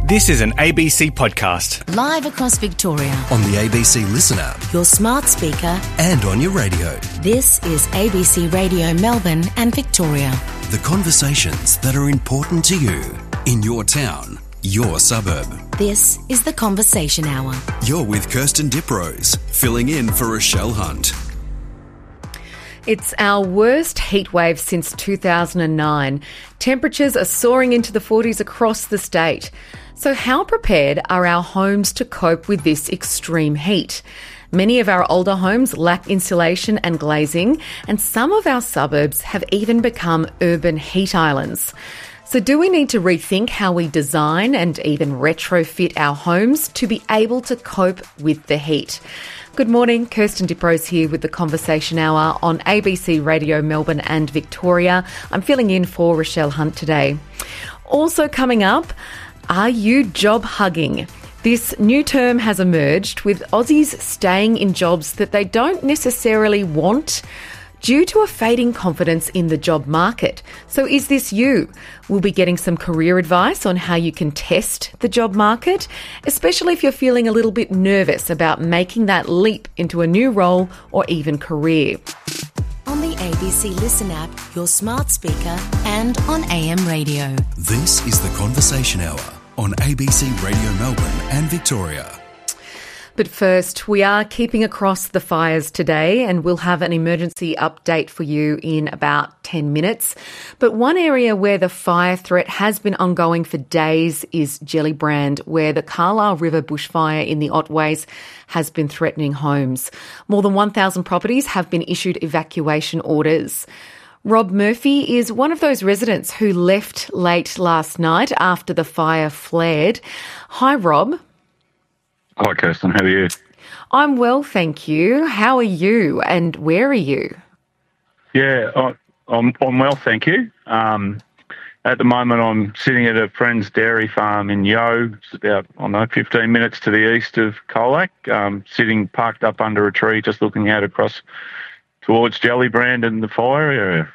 This is an ABC podcast. Live across Victoria. On the ABC Listen app. Your smart speaker. And on your radio. This is ABC Radio Melbourne and Victoria. The conversations that are important to you. In your town. Your suburb. This is The Conversation Hour. You're with Kirsten Diprose, filling in for Rochelle Hunt. It's our worst heat wave since 2009. Temperatures are soaring into the 40s across the state. So how prepared are our homes to cope with this extreme heat? Many of our older homes lack insulation and glazing, and some of our suburbs have even become urban heat islands. So do we need to rethink how we design and even retrofit our homes to be able to cope with the heat? Good morning, Kirsten Diprose here with The Conversation Hour on ABC Radio Melbourne and Victoria. I'm filling in for Rochelle Hunt today. Also coming up, are you job hugging? This new term has emerged with Aussies staying in jobs that they don't necessarily want due to a fading confidence in the job market. So is this you? We'll be getting some career advice on how you can test the job market, especially if you're feeling a little bit nervous about making that leap into a new role or even career. On the ABC Listen app, your smart speaker, and on AM radio. This is The Conversation Hour on ABC Radio Melbourne and Victoria. But first, we are keeping across the fires today, and we'll have an emergency update for you in about 10 minutes. But one area where the fire threat has been ongoing for days is Gellibrand, where the Carlisle River bushfire in the Otways has been threatening homes. More than 1,000 properties have been issued evacuation orders. Rob Murphy is one of those residents who left late last night after the fire flared. Hi, Rob. Hi, Kirsten. How are you? I'm well, thank you. How are you and where are you? Yeah, I'm well, thank you. At the moment, I'm sitting at a friend's dairy farm in Yeo. It's about, 15 minutes to the east of Colac, sitting parked up under a tree, just looking out across towards Gellibrand and the fire area.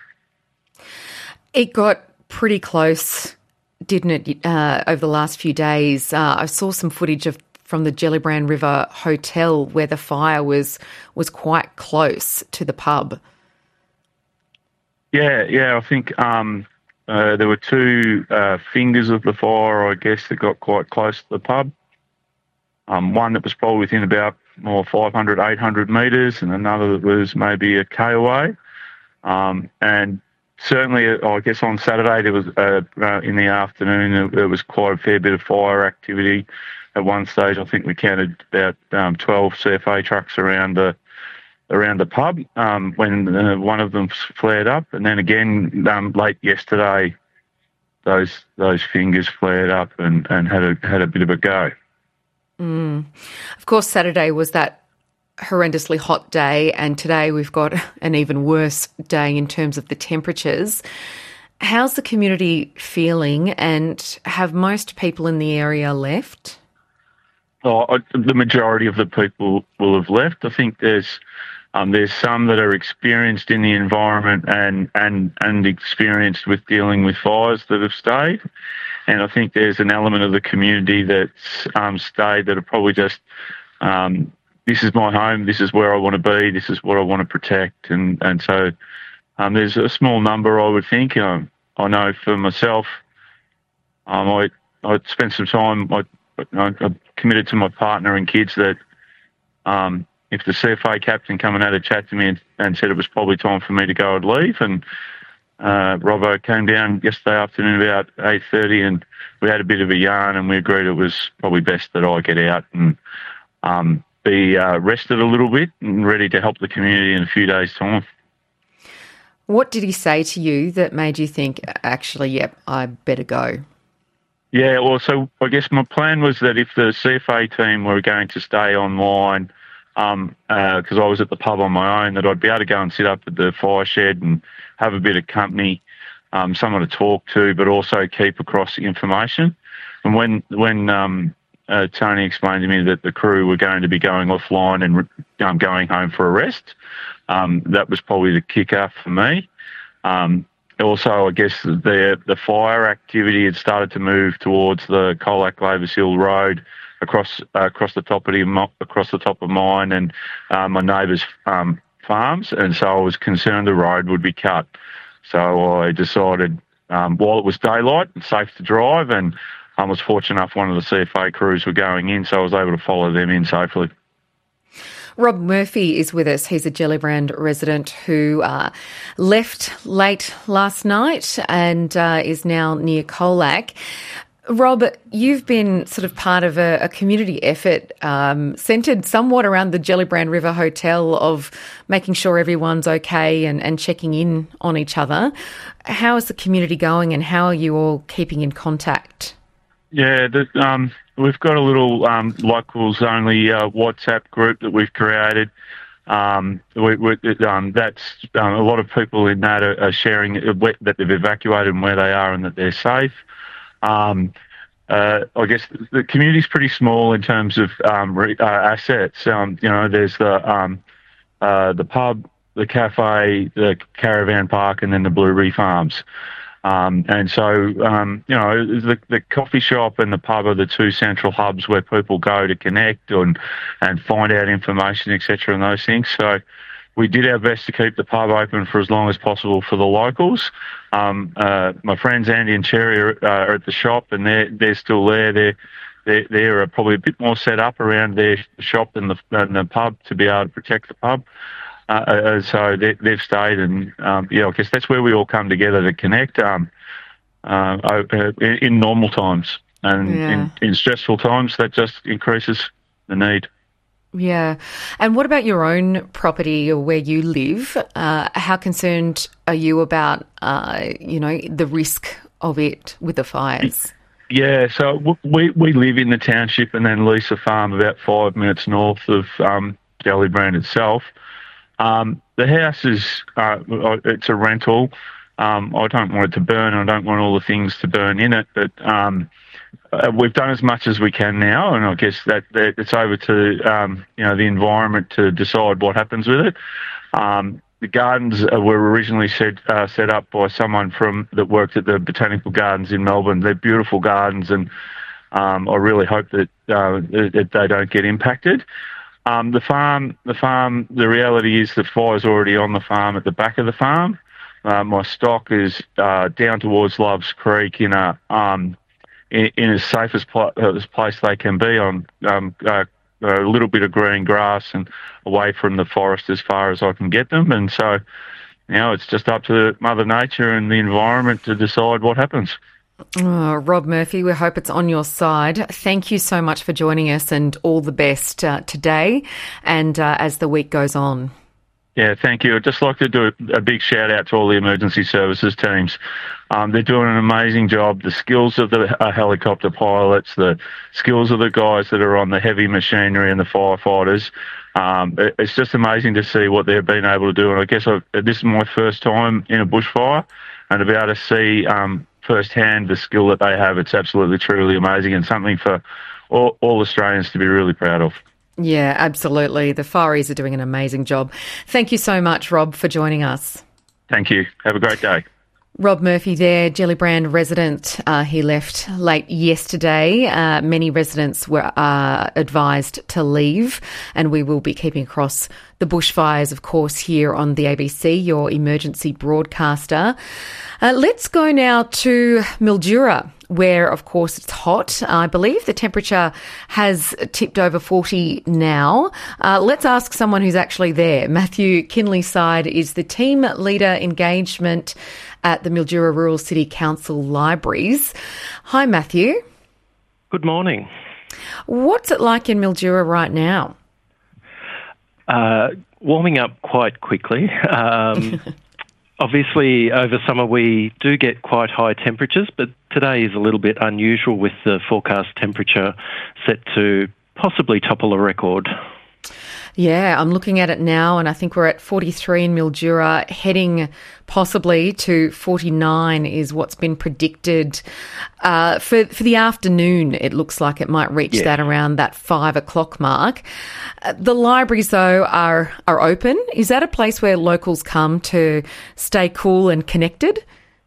It got pretty close, didn't it, over the last few days? I saw some footage from the Gellibrand River Hotel where the fire was quite close to the pub. Yeah, I think there were two fingers of the fire, I guess, that got quite close to the pub. One that was probably within about 500, 800 metres, and another that was maybe a K away. And certainly, I guess on Saturday there was in the afternoon there was quite a fair bit of fire activity. At one stage, I think we counted about 12 CFA trucks around the pub when one of them flared up, and then again late yesterday, those fingers flared up and had a bit of a go. Of course, Saturday was that horrendously hot day, and today we've got an even worse day in terms of the temperatures. How's the community feeling, and have most people in the area left? The majority of the people will have left. I think there's some that are experienced in the environment and experienced with dealing with fires that have stayed. And I think there's an element of the community that's stayed that are probably just, this is my home, this is where I want to be, this is what I want to protect. And so there's a small number, I would think. I know for myself, I spent some time, I committed to my partner and kids that if the CFA captain come and had a chat to me and said it was probably time for me to go, I'd leave. And Robbo came down yesterday afternoon about 8:30 and we had a bit of a yarn and we agreed it was probably best that I get out and be rested a little bit and ready to help the community in a few days' time. What did he say to you that made you think, actually, yep, I better go? Yeah, well, so I guess my plan was that if the CFA team were going to stay online, because I was at the pub on my own, that I'd be able to go and sit up at the fire shed and have a bit of company, someone to talk to, but also keep across the information. And when Tony explained to me that the crew were going to be going offline and going home for a rest, that was probably the kicker for me. also, I guess the fire activity had started to move towards the Colac Glavis Hill Road across the top of mine and my neighbour's farms, and so I was concerned the road would be cut. So I decided, while it was daylight and safe to drive, and I was fortunate enough one of the CFA crews were going in, so I was able to follow them in safely. Rob Murphy is with us. He's a Gellibrand resident who left late last night and is now near Colac. Rob, you've been sort of part of a community effort centred somewhat around the Gellibrand River Hotel of making sure everyone's okay and checking in on each other. How is the community going and how are you all keeping in contact? Yeah, we've got a little locals-only WhatsApp group that we've created. That's a lot of people in that are sharing that they've evacuated and where they are and that they're safe. I guess the community's pretty small in terms of assets. There's the pub, the cafe, the caravan park, and then the blueberry farms. And so, the coffee shop and the pub are the two central hubs where people go to connect and find out information, etc., and those things. So we did our best to keep the pub open for as long as possible for the locals. My friends Andy and Cherry are at the shop, and they're still there. They're probably a bit more set up around their shop than the pub to be able to protect the pub. So they've stayed, and I guess that's where we all come together to connect in normal times, and in stressful times that just increases the need. Yeah. And what about your own property or where you live? How concerned are you about, the risk of it with the fires? Yeah, so we live in the township and then lease a farm about 5 minutes north of Gellibrand itself. The house is it's a rental. I don't want it to burn. I don't want all the things to burn in it, but we've done as much as we can now, and I guess that it's over to the environment to decide what happens with it. The gardens were originally set up by someone that worked at the Botanical Gardens in Melbourne. They're beautiful gardens, and I really hope that they don't get impacted. The farm. The reality is the fire's already on the farm at the back of the farm. My stock is down towards Loves Creek in as safe as place they can be on a little bit of green grass and away from the forest as far as I can get them. And so, it's just up to Mother Nature and the environment to decide what happens. Oh, Rob Murphy, we hope it's on your side. Thank you so much for joining us and all the best today and as the week goes on. Yeah, thank you. I'd just like to do a big shout out to all the emergency services teams. They're doing an amazing job. The skills of the helicopter pilots, the skills of the guys that are on the heavy machinery and the firefighters. It's just amazing to see what they've been able to do. And I guess this is my first time in a bushfire, and to be able to see firsthand the skill that they have, it's absolutely, truly amazing, and something for all Australians to be really proud of. Yeah, absolutely. The fireys are doing an amazing job. Thank you so much, Rob, for joining us. Thank you. Have a great day. Rob Murphy there, Gellibrand resident. He left late yesterday. Many residents were advised to leave, and we will be keeping across the bushfires, of course, here on the ABC, your emergency broadcaster. Let's go now to Mildura, where, of course, it's hot. I believe the temperature has tipped over 40 now. Let's ask someone who's actually there. Matthew Kinleyside is the team leader engagement at the Mildura Rural City Council Libraries. Hi, Matthew. Good morning. What's it like in Mildura right now? Warming up quite quickly. Obviously, over summer we do get quite high temperatures, but today is a little bit unusual with the forecast temperature set to possibly topple a record. Yeah, I'm looking at it now, and I think we're at 43 in Mildura, heading possibly to 49 is what's been predicted. For the afternoon, it looks like it might reach that around that 5 o'clock mark. The libraries, though, are open. Is that a place where locals come to stay cool and connected?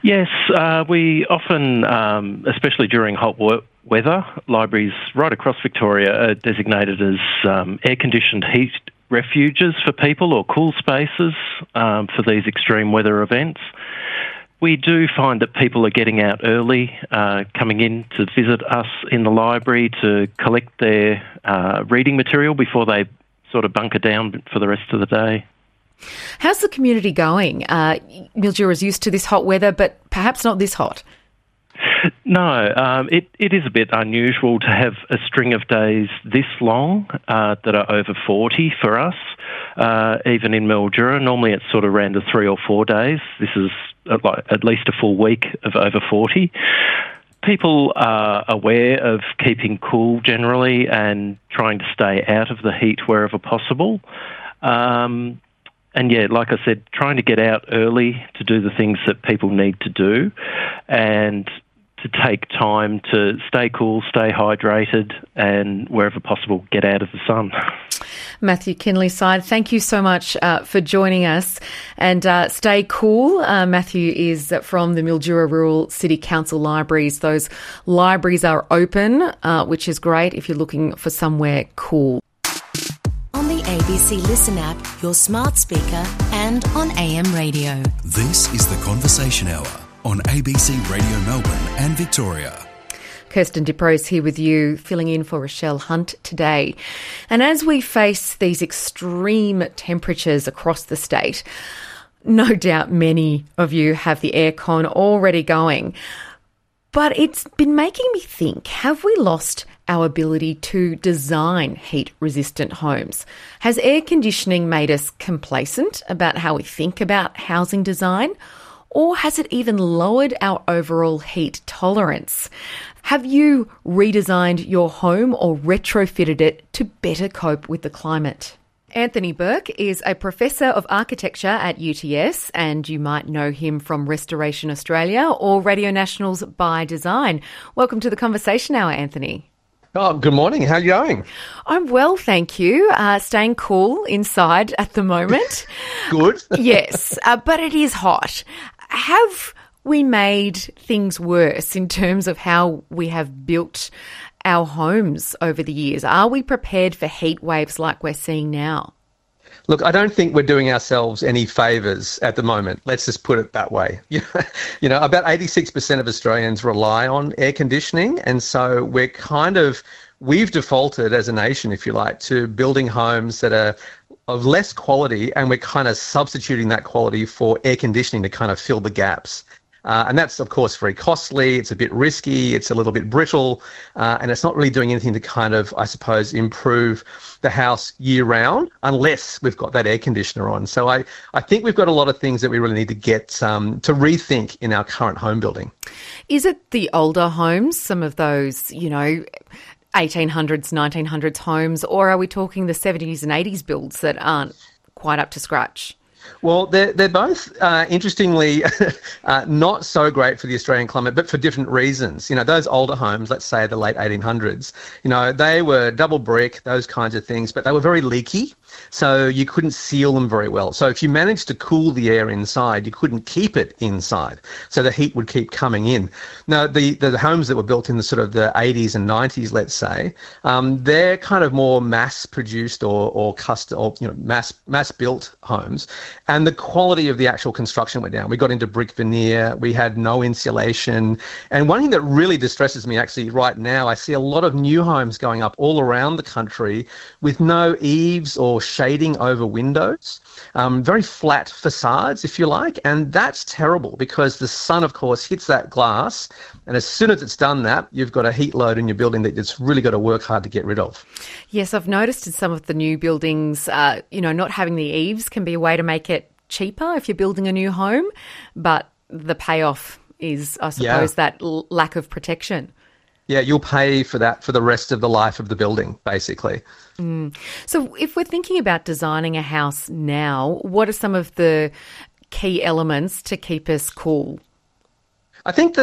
Yes, we often, especially during hot weather, libraries right across Victoria are designated as air-conditioned heat refuges for people or cool spaces for these extreme weather events. We do find that people are getting out early, coming in to visit us in the library to collect their reading material before they sort of bunker down for the rest of the day. How's the community going? Mildura is used to this hot weather, but perhaps not this hot. No, it is a bit unusual to have a string of days this long that are over 40 for us, even in Mildura. Normally it's sort of around the 3 or 4 days. This is at least a full week of over 40. People are aware of keeping cool generally and trying to stay out of the heat wherever possible. And yeah, like I said, trying to get out early to do the things that people need to do and to take time to stay cool, stay hydrated, and wherever possible, get out of the sun. Matthew Kinley-Syed, thank you so much for joining us. And stay cool. Matthew is from the Mildura Rural City Council Libraries. Those libraries are open, which is great if you're looking for somewhere cool. On the ABC Listen app, your smart speaker, and on AM radio. This is the Conversation Hour on ABC Radio Melbourne and Victoria. Kirsten Diprose here with you, filling in for Rochelle Hunt today. And as we face these extreme temperatures across the state, no doubt many of you have the aircon already going. But it's been making me think, have we lost our ability to design heat-resistant homes? Has air conditioning made us complacent about how we think about housing design? Or has it even lowered our overall heat tolerance? Have you redesigned your home or retrofitted it to better cope with the climate? Anthony Burke is a Professor of Architecture at UTS, and you might know him from Restoration Australia or Radio National's By Design. Welcome to the Conversation Hour, Anthony. Oh, good morning. How are you going? I'm well, thank you. Staying cool inside at the moment. Good. Yes, but it is hot. Have we made things worse in terms of how we have built our homes over the years? Are we prepared for heat waves like we're seeing now? Look, I don't think we're doing ourselves any favours at the moment. Let's just put it that way. You know, about 86% of Australians rely on air conditioning. And so we've defaulted as a nation, if you like, to building homes that are of less quality, and we're kind of substituting that quality for air conditioning to kind of fill the gaps. And that's, of course, very costly. It's a bit risky. It's a little bit brittle. And it's not really doing anything to kind of, I suppose, improve the house year round unless we've got that air conditioner on. So I think we've got a lot of things that we really need to get to rethink in our current home building. Is it the older homes, some of those, 1800s, 1900s homes, or are we talking the 70s and 80s builds that aren't quite up to scratch? Well, they're both, interestingly, not so great for the Australian climate, but for different reasons. You know, those older homes, let's say the late 1800s, they were double brick, those kinds of things, but they were very leaky, so you couldn't seal them very well. So if you managed to cool the air inside, you couldn't keep it inside, so the heat would keep coming in. Now, the homes that were built in the sort of the 80s and 90s, let's say, they're kind of more mass-produced or custom, or mass-built homes. And the quality of the actual construction went down. We got into brick veneer, we had no insulation. And one thing that really distresses me actually right now, I see a lot of new homes going up all around the country with no eaves or shading over windows, very flat facades, if you like. And that's terrible because the sun, of course, hits that glass. And as soon as it's done that, you've got a heat load in your building that it's really got to work hard to get rid of. Yes, I've noticed in some of the new buildings, not having the eaves can be a way to make it cheaper if you're building a new home, but the payoff is, I suppose, that lack of protection. Yeah, you'll pay for that for the rest of the life of the building, basically. So if we're thinking about designing a house now, what are some of the key elements to keep us cool? I think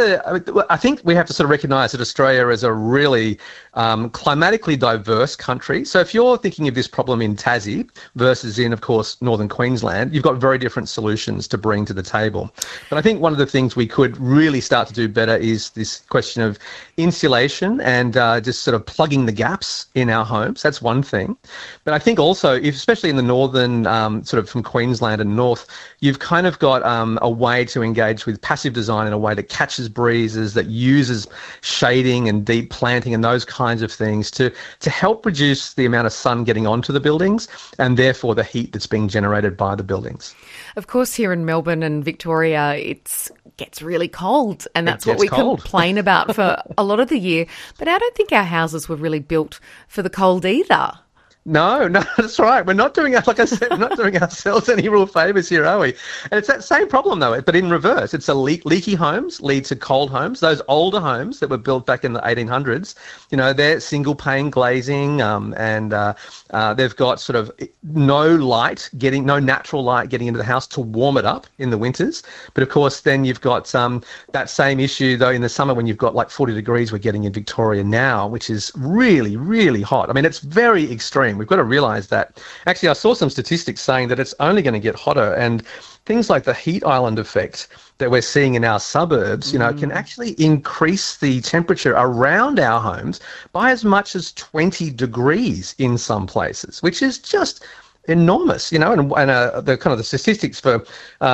we have to sort of recognise that Australia is a really climatically diverse country. So if you're thinking of this problem in Tassie versus in, of course, northern Queensland, you've got very different solutions to bring to the table. But I think one of the things we could really start to do better is this question of insulation and just sort of plugging the gaps in our homes. That's one thing. But I think also, especially in the northern, sort of from Queensland and north, you've kind of got a way to engage with passive design in a way that catches breezes, that uses shading and deep planting and those kinds of things to help reduce the amount of sun getting onto the buildings and therefore the heat that's being generated by the buildings. Of course, here in Melbourne and Victoria, it gets really cold, and that's what we complain about for a lot of the year. But I don't think our houses were really built for the cold either. No, that's right. We're not doing, like I said, we're not doing ourselves any real favours here, are we? And it's that same problem, though, but in reverse. It's leaky homes lead to cold homes. Those older homes that were built back in the 1800s, they're single-pane glazing, and they've got sort of no natural light getting into the house to warm it up in the winters. But, of course, then you've got that same issue, though, in the summer when you've got like 40 degrees we're getting in Victoria now, which is really, really hot. I mean, it's very extreme. We've got to realise that. Actually, I saw some statistics saying that it's only going to get hotter, and things like the heat island effect that we're seeing in our suburbs, can actually increase the temperature around our homes by as much as 20 degrees in some places, which is just enormous, and the kind of the statistics for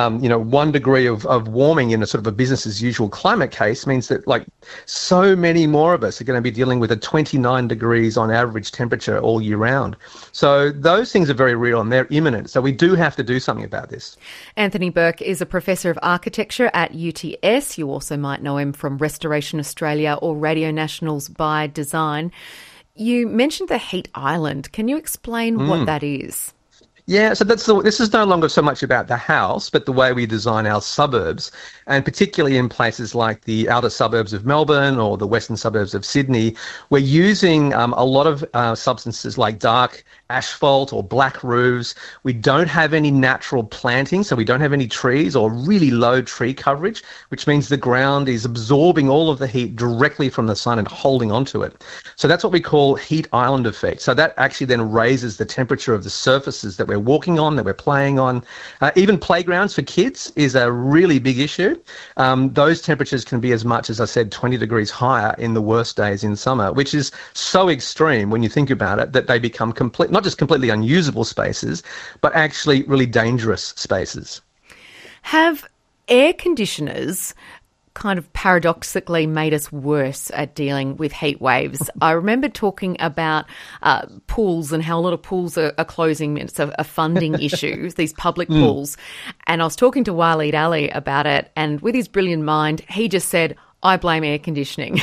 1 degree of warming in a sort of a business as usual climate case means that like so many more of us are going to be dealing with a 29 degrees on average temperature all year round. So those things are very real and they're imminent. So we do have to do something about this. Anthony Burke is a professor of architecture at UTS. You also might know him from Restoration Australia or Radio National's By Design. You mentioned the heat island. Can you explain what that is? Yeah, so this is no longer so much about the house, but the way we design our suburbs, and particularly in places like the outer suburbs of Melbourne or the western suburbs of Sydney, we're using a lot of substances like dark asphalt or black roofs. We don't have any natural planting, so we don't have any trees or really low tree coverage, which means the ground is absorbing all of the heat directly from the sun and holding onto it. So that's what we call heat island effect. So that actually then raises the temperature of the surfaces that we're walking on, that we're playing on. Even playgrounds for kids is a really big issue. Those temperatures can be as much as I said 20 degrees higher in the worst days in summer, which is so extreme when you think about it that they become not just completely unusable spaces, but actually really dangerous spaces. Have air conditioners kind of paradoxically made us worse at dealing with heat waves? I remember talking about pools and how a lot of pools are closing. It's a funding issue, these public pools. And I was talking to Waleed Ali about it, and with his brilliant mind, he just said, I blame air conditioning.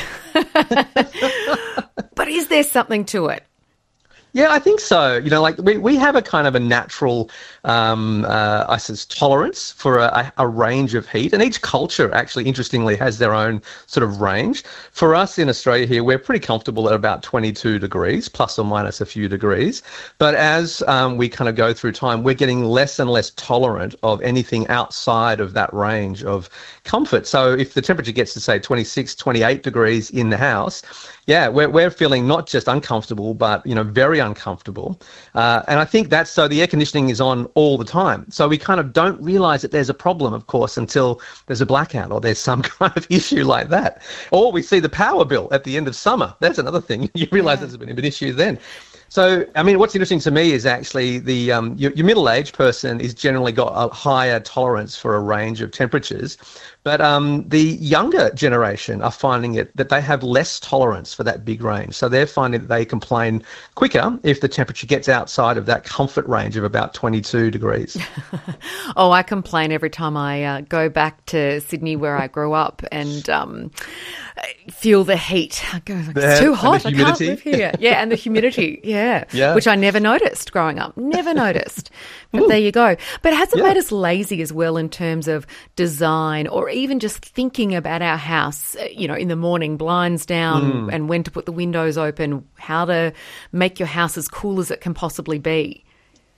But is there something to it? Yeah, I think so. We have a kind of a natural, I suppose, tolerance for a range of heat. And each culture actually, interestingly, has their own sort of range. For us in Australia here, we're pretty comfortable at about 22 degrees, plus or minus a few degrees. But as we kind of go through time, we're getting less and less tolerant of anything outside of that range of comfort. So if the temperature gets to, say, 26, 28 degrees in the house, yeah, we're feeling not just uncomfortable, but, very uncomfortable. And I think that's so the air conditioning is on all the time. So we kind of don't realise that there's a problem, of course, until there's a blackout or there's some kind of issue like that. Or we see the power bill at the end of summer. That's another thing. You realise there's a bit of an issue then. So, I mean, what's interesting to me is actually your middle-aged person is generally got a higher tolerance for a range of temperatures, but the younger generation are finding that they have less tolerance for that big range. So they're finding that they complain quicker if the temperature gets outside of that comfort range of about 22 degrees. Oh, I complain every time I go back to Sydney where I grew up and feel the heat. I go, it's too hot, I can't live here. Yeah, and the humidity, yeah, which I never noticed growing up, never noticed. But there you go. But has it made us lazy as well in terms of design or even just thinking about our house, in the morning, blinds down and when to put the windows open, how to make your house as cool as it can possibly be?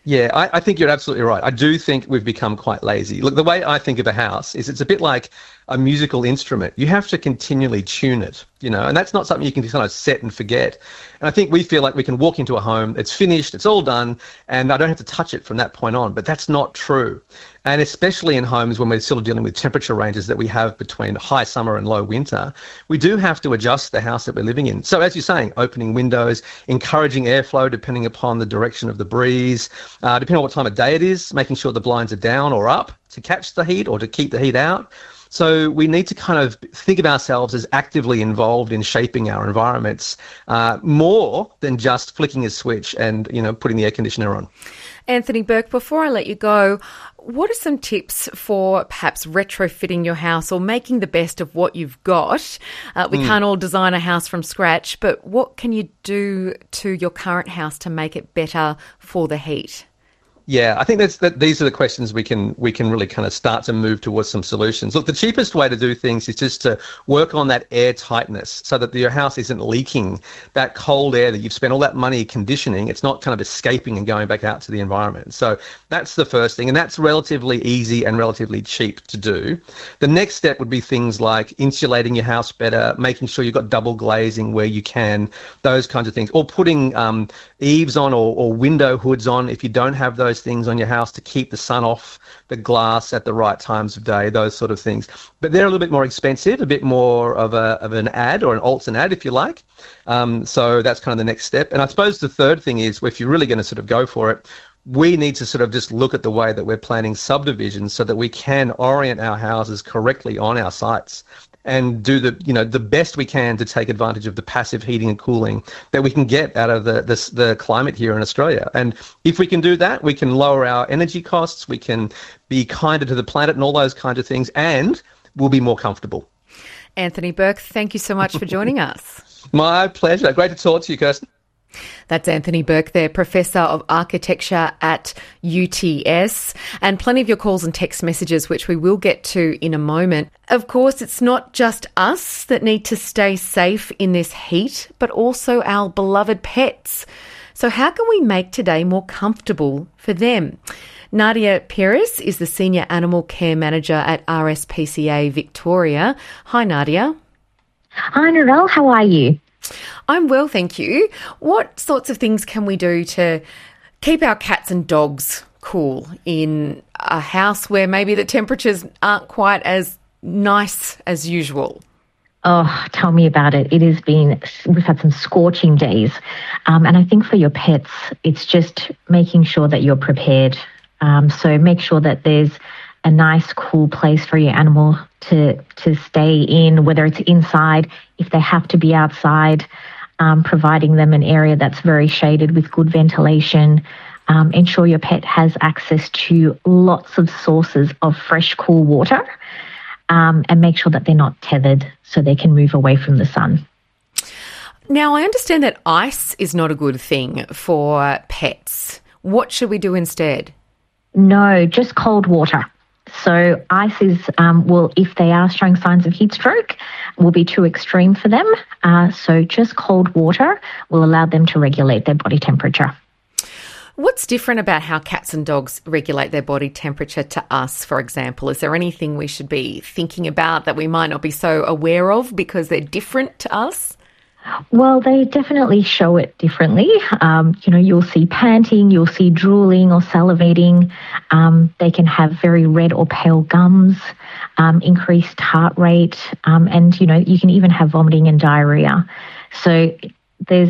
Yeah, I think you're absolutely right. I do think we've become quite lazy. Look, the way I think of a house is it's a bit like a musical instrument. You have to continually tune it, and that's not something you can just kind of set and forget. And I think we feel like we can walk into a home, it's finished, it's all done, and I don't have to touch it from that point on. But that's not true. And especially in homes when we're still dealing with temperature ranges that we have between high summer and low winter, we do have to adjust the house that we're living in. So as you're saying, opening windows, encouraging airflow depending upon the direction of the breeze, depending on what time of day it is, making sure the blinds are down or up to catch the heat or to keep the heat out. So we need to kind of think of ourselves as actively involved in shaping our environments more than just flicking a switch and, putting the air conditioner on. Anthony Burke, before I let you go, what are some tips for perhaps retrofitting your house or making the best of what you've got? We can't all design a house from scratch, but what can you do to your current house to make it better for the heat? Yeah, I think these are the questions we can really kind of start to move towards some solutions. Look, the cheapest way to do things is just to work on that air tightness so that your house isn't leaking that cold air that you've spent all that money conditioning. It's not kind of escaping and going back out to the environment. So that's the first thing, and that's relatively easy and relatively cheap to do. The next step would be things like insulating your house better, making sure you've got double glazing where you can, those kinds of things, or putting eaves on or window hoods on if you don't have those things on your house to keep the sun off the glass at the right times of day, those sort of things. But they're a little bit more expensive, a bit more of an ad or an Olsen ad, if you like. So that's kind of the next step. And I suppose the third thing is, if you're really going to sort of go for it, we need to sort of just look at the way that we're planning subdivisions so that we can orient our houses correctly on our sites and do the best we can to take advantage of the passive heating and cooling that we can get out of the climate here in Australia. And if we can do that, we can lower our energy costs, we can be kinder to the planet and all those kinds of things, and we'll be more comfortable. Anthony Burke, thank you so much for joining us. My pleasure. Great to talk to you, Kirsten. That's Anthony Burke there, Professor of Architecture at UTS, and plenty of your calls and text messages, which we will get to in a moment. Of course, it's not just us that need to stay safe in this heat, but also our beloved pets. So how can we make today more comfortable for them? Nadia Pires is the Senior Animal Care Manager at RSPCA Victoria. Hi, Nadia. Hi, Narelle. How are you? I'm well, thank you. What sorts of things can we do to keep our cats and dogs cool in a house where maybe the temperatures aren't quite as nice as usual? Oh, tell me about it. We've had some scorching days. And I think for your pets, it's just making sure that you're prepared. So make sure that there's a nice, cool place for your animal to stay in, whether it's inside, if they have to be outside, providing them an area that's very shaded with good ventilation. Ensure your pet has access to lots of sources of fresh, cool water, and make sure that they're not tethered so they can move away from the sun. Now, I understand that ice is not a good thing for pets. What should we do instead? No, just cold water. So ice is, if they are showing signs of heat stroke, will be too extreme for them. So just cold water will allow them to regulate their body temperature. What's different about how cats and dogs regulate their body temperature to us, for example? Is there anything we should be thinking about that we might not be so aware of because they're different to us? Well, they definitely show it differently. You'll see panting, you'll see drooling or salivating. They can have very red or pale gums, increased heart rate, and, you can even have vomiting and diarrhea. So there's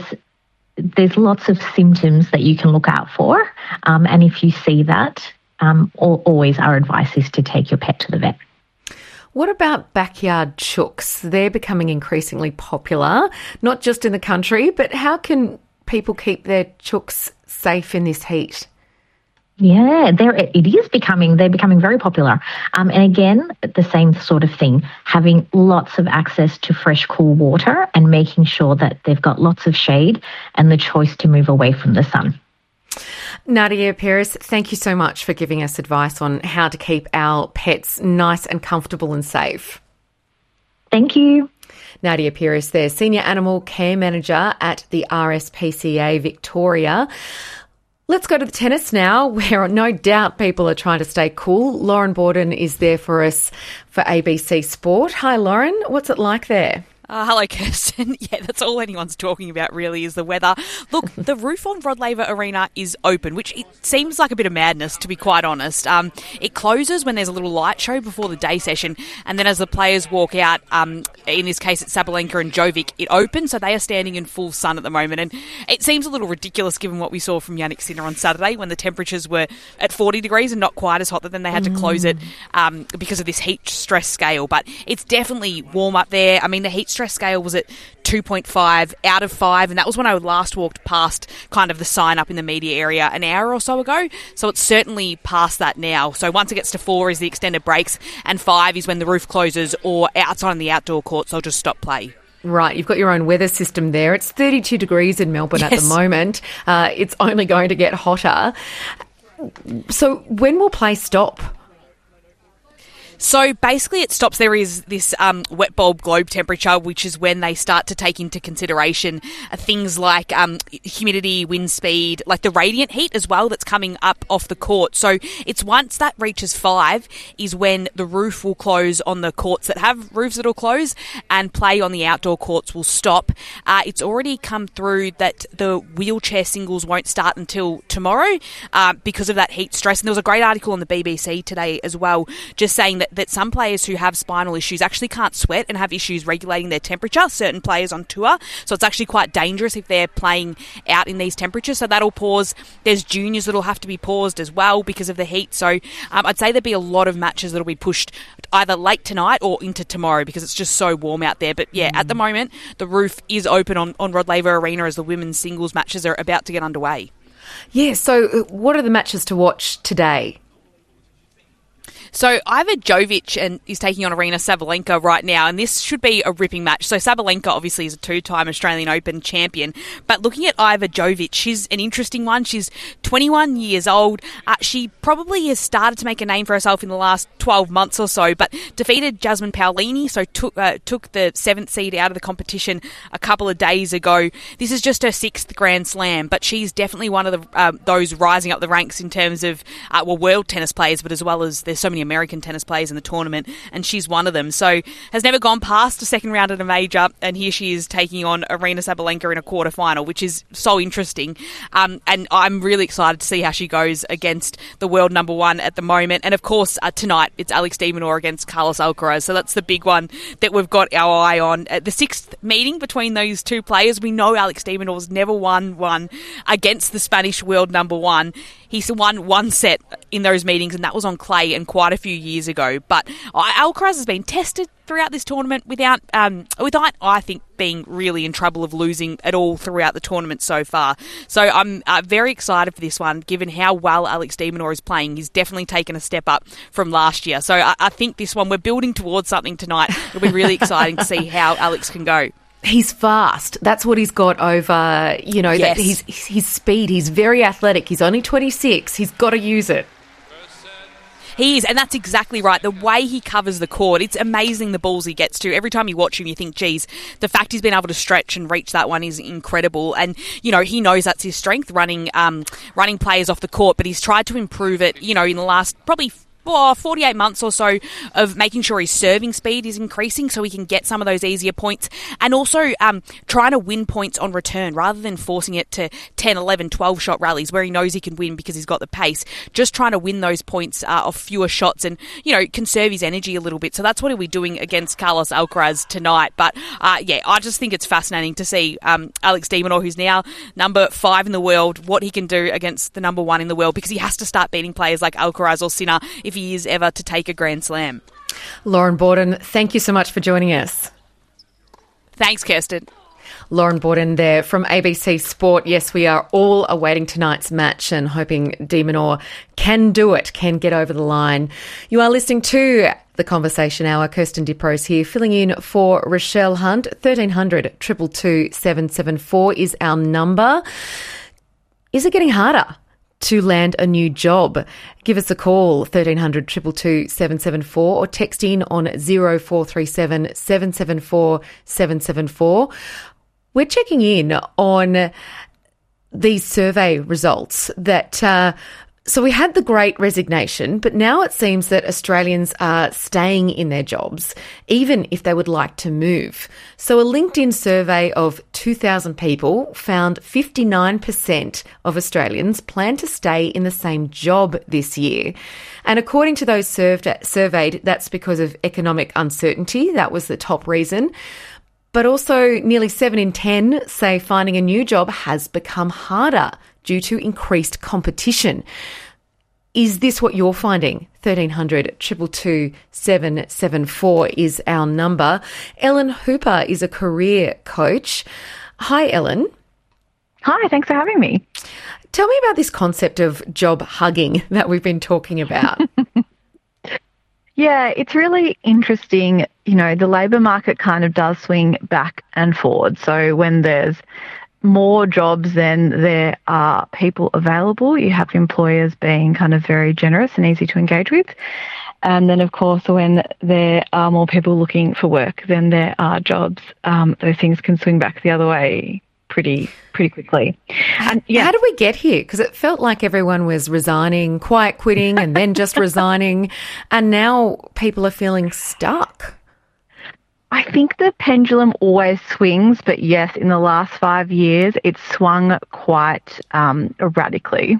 lots of symptoms that you can look out for. And if you see that, always our advice is to take your pet to the vet. What about backyard chooks? They're becoming increasingly popular, not just in the country, but how can people keep their chooks safe in this heat? Yeah, they're becoming very popular. And again, the same sort of thing, having lots of access to fresh, cool water and making sure that they've got lots of shade and the choice to move away from the sun. Nadia Pires, thank you so much for giving us advice on how to keep our pets nice and comfortable and safe. Thank you. Nadia Pires there, Senior Animal Care Manager at the RSPCA Victoria. Let's go to the tennis now, where no doubt people are trying to stay cool. Lauren Borden is there for us for ABC Sport. Hi, Lauren. What's it like there? Hello, Kirsten. Yeah, that's all anyone's talking about really is the weather. Look, the roof on Rod Laver Arena is open, which it seems like a bit of madness, to be quite honest. It closes when there's a little light show before the day session, and then as the players walk out, in this case it's Sabalenka and Jovic, it opens, so they are standing in full sun at the moment. And it seems a little ridiculous given what we saw from Jannik Sinner on Saturday when the temperatures were at 40 degrees and not quite as hot, that then they had to close it because of this heat stress scale. But it's definitely warm up there. I mean, the heat stress scale was at 2.5 out of 5, and that was when I last walked past kind of the sign up in the media area an hour or so ago, so it's certainly past that now. So once it gets to 4 is the extended breaks, and 5 is when the roof closes, or outside on the outdoor courts they'll just stop play. Right, you've got your own weather system there. It's 32 degrees in Melbourne at the moment. It's only going to get hotter. So when will play stop? So basically it stops. There is this wet bulb globe temperature, which is when they start to take into consideration things like humidity, wind speed, like the radiant heat as well that's coming up off the court. So it's once that reaches 5 is when the roof will close on the courts that have roofs that will close, and play on the outdoor courts will stop. It's already come through that the wheelchair singles won't start until tomorrow because of that heat stress. And there was a great article on the BBC today as well, just saying that some players who have spinal issues actually can't sweat and have issues regulating their temperature, certain players on tour. So it's actually quite dangerous if they're playing out in these temperatures. So that'll pause. There's juniors that'll have to be paused as well because of the heat. So I'd say there'll be a lot of matches that'll be pushed either late tonight or into tomorrow because it's just so warm out there. But yeah, at the moment, the roof is open on Rod Laver Arena as the women's singles matches are about to get underway. Yeah, so what are the matches to watch today? So Iva Jovic is taking on Aryna Sabalenka right now, and this should be a ripping match. So Sabalenka obviously is a 2-time Australian Open champion, but looking at Iva Jovic, she's an interesting one. She's 21 years old. She probably has started to make a name for herself in the last 12 months or so, but defeated Jasmine Paolini, so took the 7th seed out of the competition a couple of days ago. This is just her 6th Grand Slam, but she's definitely one of the those rising up the ranks in terms of world tennis players, but as well as there's so many American tennis players in the tournament, and she's one of them. So has never gone past the second round at a major, and here she is taking on Aryna Sabalenka in a quarterfinal, which is so interesting. And I'm really excited to see how she goes against the world number 1 at the moment. And of course, tonight it's Alex de Minaur against Carlos Alcaraz. So that's the big one that we've got our eye on. The 6th meeting between those two players, we know Alex de Minaur's never won one against the Spanish world number 1. He's won one set in those meetings, and that was on clay and quite a few years ago. But Alcaraz has been tested throughout this tournament without, I think, being really in trouble of losing at all throughout the tournament so far. So I'm very excited for this one, given how well Alex de Minaur is playing. He's definitely taken a step up from last year. So I think this one, we're building towards something tonight. It'll be really exciting to see how Alex can go. He's fast. That's what he's got over, Yes. that his speed. He's very athletic. He's only 26. He's got to use it. He is, and that's exactly right. The way he covers the court, it's amazing the balls he gets to. Every time you watch him, you think, geez, the fact he's been able to stretch and reach that one is incredible. And, he knows that's his strength, running players off the court, but he's tried to improve it, in the last probably 48 months or so of making sure his serving speed is increasing so he can get some of those easier points, and also trying to win points on return rather than forcing it to 10, 11, 12 shot rallies where he knows he can win because he's got the pace. Just trying to win those points off fewer shots and, conserve his energy a little bit. So that's what he'll be doing against Carlos Alcaraz tonight. But I just think it's fascinating to see Alex de Minaur, who's now number 5 in the world, what he can do against the number 1 in the world, because he has to start beating players like Alcaraz or Sinner if he is ever to take a Grand Slam. Lauren Borden, thank you so much for joining us. Thanks, Kirsten. Lauren Borden there from ABC Sport. Yes, we are all awaiting tonight's match and hoping de Minaur can do it, can get over the line. You are listening to The Conversation Hour. Kirsten Diprose here, filling in for Rochelle Hunt. 1300 222 774 is our number. Is it getting harder to land a new job? Give us a call, 1300 222 774, or text in on 0437 774 774. We're checking in on these survey results that so we had the Great Resignation, but now it seems that Australians are staying in their jobs, even if they would like to move. So a LinkedIn survey of 2,000 people found 59% of Australians plan to stay in the same job this year. And according to those surveyed, that's because of economic uncertainty. That was the top reason. But also nearly 7 in 10 say finding a new job has become harder due to increased competition. Is this what you're finding? 1300 222 774 is our number. Ellen Hooper is a career coach. Hi, Ellen. Hi, thanks for having me. Tell me about this concept of job hugging that we've been talking about. Yeah, it's really interesting. You know, the labour market kind of does swing back and forward. So when there's more jobs than there are people available, you have employers being kind of very generous and easy to engage with. And then, of course, when there are more people looking for work than there are jobs, those things can swing back the other way pretty quickly. And, yeah. How did we get here? Because it felt like everyone was resigning, quiet quitting, and then just resigning, and now people are feeling stuck. I think the pendulum always swings, but yes, in the last 5 years, it's swung quite radically.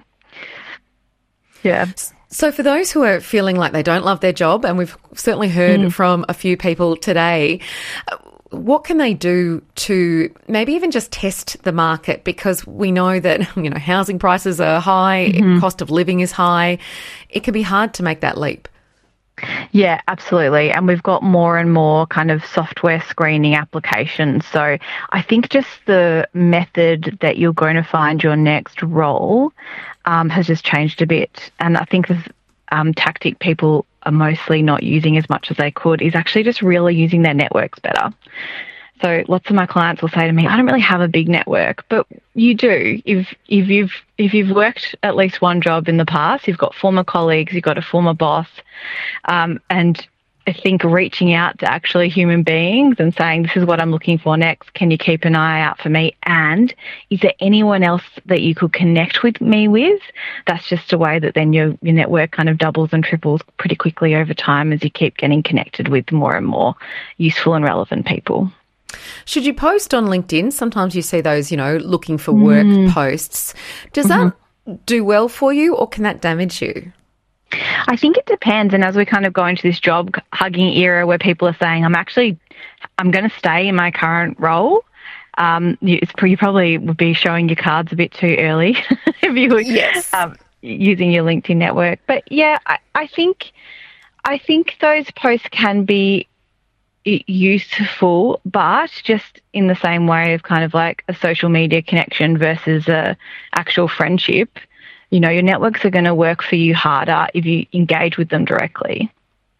Yeah. So for those who are feeling like they don't love their job, and we've certainly heard from a few people today, what can they do to maybe even just test the market? Because we know that, you know, housing prices are high, cost of living is high. It can be hard to make that leap. Yeah, absolutely. And we've got more and more kind of software screening applications. So I think just the method that you're going to find your next role has just changed a bit. And I think the tactic people are mostly not using as much as they could is actually just really using their networks better. So lots of my clients will say to me, I don't really have a big network, but you do. If you've worked at least one job in the past, you've got former colleagues, you've got a former boss, and I think reaching out to actually human beings and saying, this is what I'm looking for next, can you keep an eye out for me? And is there anyone else that you could connect with me with? That's just a way that then your network kind of doubles and triples pretty quickly over time as you keep getting connected with more and more useful and relevant people. Should you post on LinkedIn? Sometimes you see those, you know, looking for work posts. Does that do well for you, or can that damage you? I think it depends. And as we kind of go into this job hugging era where people are saying, I'm going to stay in my current role, you probably would be showing your cards a bit too early if you were using your LinkedIn network. But yeah, I think those posts can be useful, but just in the same way of kind of like a social media connection versus a actual friendship, you know, your networks are going to work for you harder if you engage with them directly.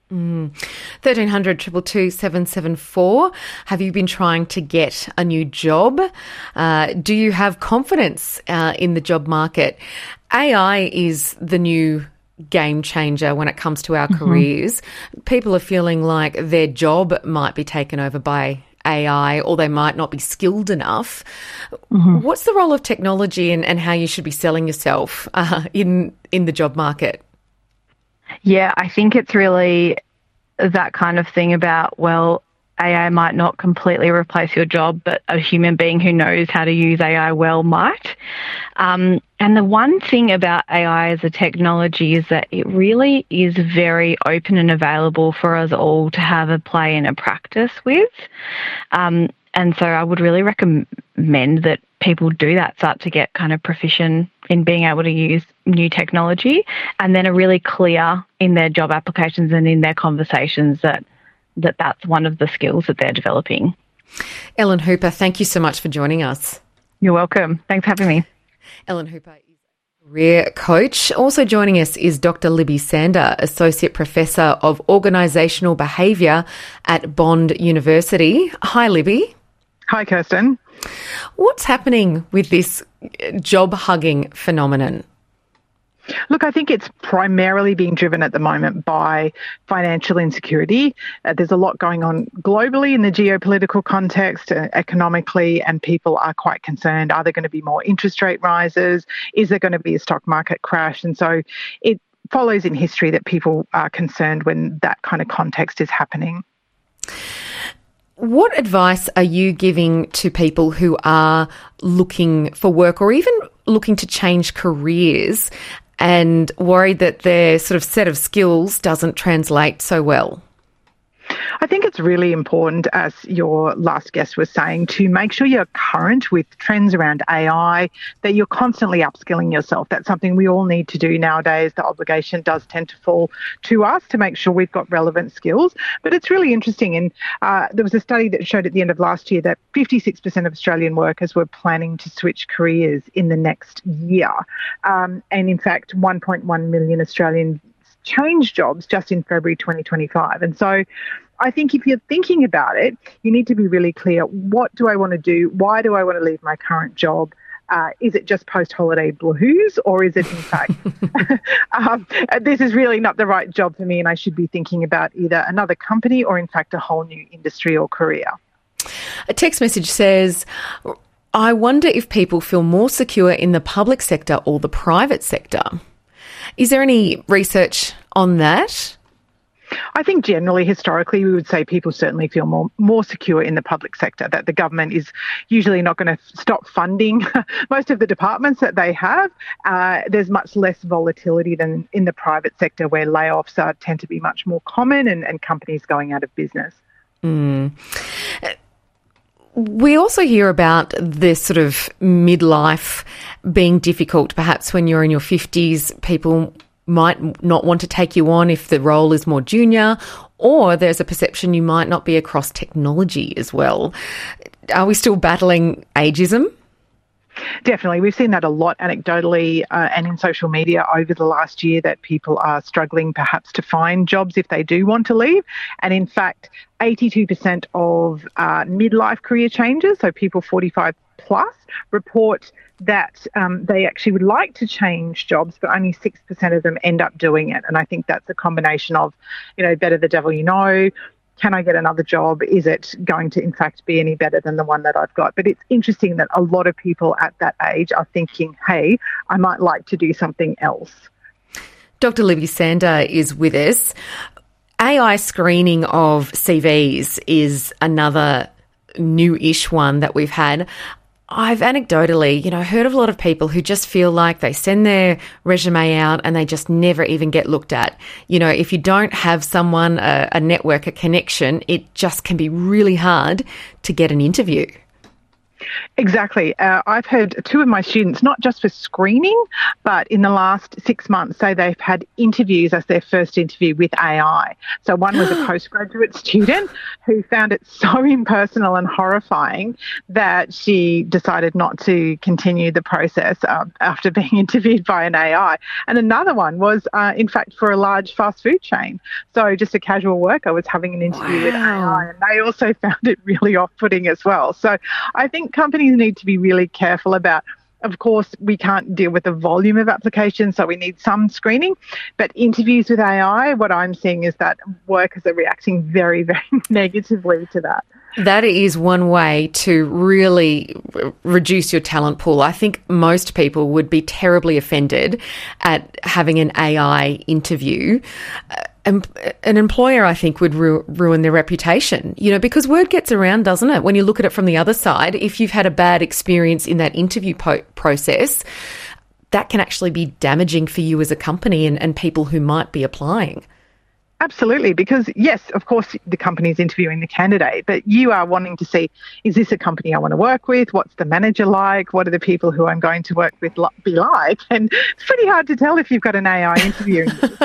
1300 222 774. Have you been trying to get a new job? Do you have confidence in the job market? AI is the new game changer when it comes to our careers. People are feeling like their job might be taken over by AI, or they might not be skilled enough. What's the role of technology and how you should be selling yourself in the job market? Yeah, I think it's really that kind of thing about, well, AI might not completely replace your job, but a human being who knows how to use AI well might. And the one thing about AI as a technology is that it really is very open and available for us all to have a play and a practice with. And so I would really recommend that people do that, start to get kind of proficient in being able to use new technology, and then are really clear in their job applications and in their conversations that's one of the skills that they're developing. Ellen Hooper, thank you so much for joining us. You're welcome. Thanks for having me. Ellen Hooper is a career coach. Also joining us is Dr. Libby Sander, Associate Professor of Organisational Behaviour at Bond University. Hi, Libby. Hi, Kirsten. What's happening with this job hugging phenomenon? Look, I think it's primarily being driven at the moment by financial insecurity. There's a lot going on globally in the geopolitical context, economically, and people are quite concerned. Are there going to be more interest rate rises? Is there going to be a stock market crash? And so it follows in history that people are concerned when that kind of context is happening. What advice are you giving to people who are looking for work or even looking to change careers and worried that their sort of set of skills doesn't translate so well? I think it's really important, as your last guest was saying, to make sure you're current with trends around AI, that you're constantly upskilling yourself. That's something we all need to do nowadays. The obligation does tend to fall to us to make sure we've got relevant skills. But it's really interesting. And there was a study that showed at the end of last year that 56% of Australian workers were planning to switch careers in the next year. And in fact, 1.1 million Australians changed jobs just in February 2025. And so I think if you're thinking about it, you need to be really clear. What do I want to do? Why do I want to leave my current job? Is it just post-holiday blues, or is it in fact, this is really not the right job for me and I should be thinking about either another company or in fact a whole new industry or career? A text message says, I wonder if people feel more secure in the public sector or the private sector. Is there any research on that? I think generally, historically, we would say people certainly feel more secure in the public sector, that the government is usually not going to stop funding most of the departments that they have. There's much less volatility than in the private sector, where layoffs tend to be much more common and companies going out of business. We also hear about this sort of midlife being difficult. Perhaps when you're in your 50s, people might not want to take you on if the role is more junior, or there's a perception you might not be across technology as well. Are we still battling ageism? Definitely. We've seen that a lot anecdotally and in social media over the last year, that people are struggling perhaps to find jobs if they do want to leave. And in fact, 82% of midlife career changes, so people 45 plus, report that they actually would like to change jobs, but only 6% of them end up doing it. And I think that's a combination of, better the devil you know. Can I get another job? Is it going to, in fact, be any better than the one that I've got? But it's interesting that a lot of people at that age are thinking, hey, I might like to do something else. Dr. Libby Sander is with us. AI screening of CVs is another new-ish one that we've had. I've anecdotally, heard of a lot of people who just feel like they send their resume out and they just never even get looked at. If you don't have someone, a network, a connection, it just can be really hard to get an interview. Exactly. I've heard two of my students, not just for screening, but in the last 6 months, say they've had interviews as their first interview with AI. So one was a postgraduate student who found it so impersonal and horrifying that she decided not to continue the process after being interviewed by an AI. And another one was, in fact, for a large fast food chain. So just a casual worker was having an interview with AI, and they also found it really off-putting as well. So I think companies need to be really careful about, of course, we can't deal with the volume of applications, so we need some screening. But interviews with AI, what I'm seeing is that workers are reacting very, very negatively to that. That is one way to really reduce your talent pool. I think most people would be terribly offended at having an AI interview. An employer, I think, would ruin their reputation, because word gets around, doesn't it? When you look at it from the other side, if you've had a bad experience in that interview process, that can actually be damaging for you as a company and people who might be applying. Absolutely, because yes, of course, the company is interviewing the candidate, but you are wanting to see, is this a company I want to work with? What's the manager like? What are the people who I'm going to work with be like? And it's pretty hard to tell if you've got an AI interviewing you.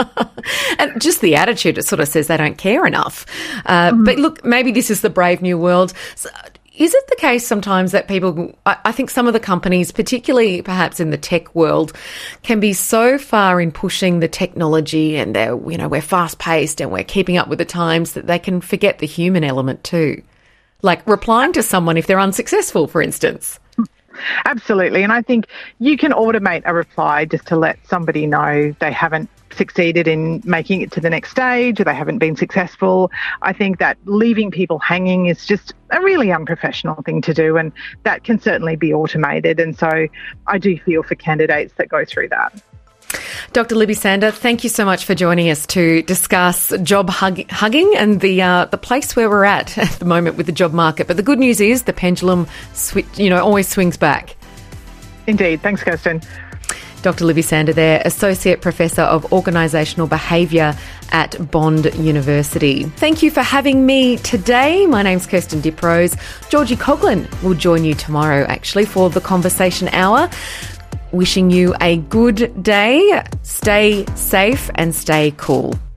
And just the attitude, it sort of says they don't care enough. But look, maybe this is the brave new world. So, is it the case sometimes that people, I think some of the companies, particularly perhaps in the tech world, can be so far in pushing the technology and we're fast paced and we're keeping up with the times that they can forget the human element too? Like replying to someone if they're unsuccessful, for instance. Absolutely. And I think you can automate a reply just to let somebody know they haven't succeeded in making it to the next stage or they haven't been successful. I think that leaving people hanging is just a really unprofessional thing to do, and that can certainly be automated. And so I do feel for candidates that go through that. Dr. Libby Sander, thank you so much for joining us to discuss job hugging and the place where we're at the moment with the job market. But the good news is the pendulum always swings back. Indeed. Thanks, Kirsten. Dr. Libby Sander there, Associate Professor of Organisational Behaviour at Bond University. Thank you for having me today. My name's Kirsten Diprose. Georgie Coughlin will join you tomorrow, actually, for the Conversation Hour. Wishing you a good day. Stay safe and stay cool.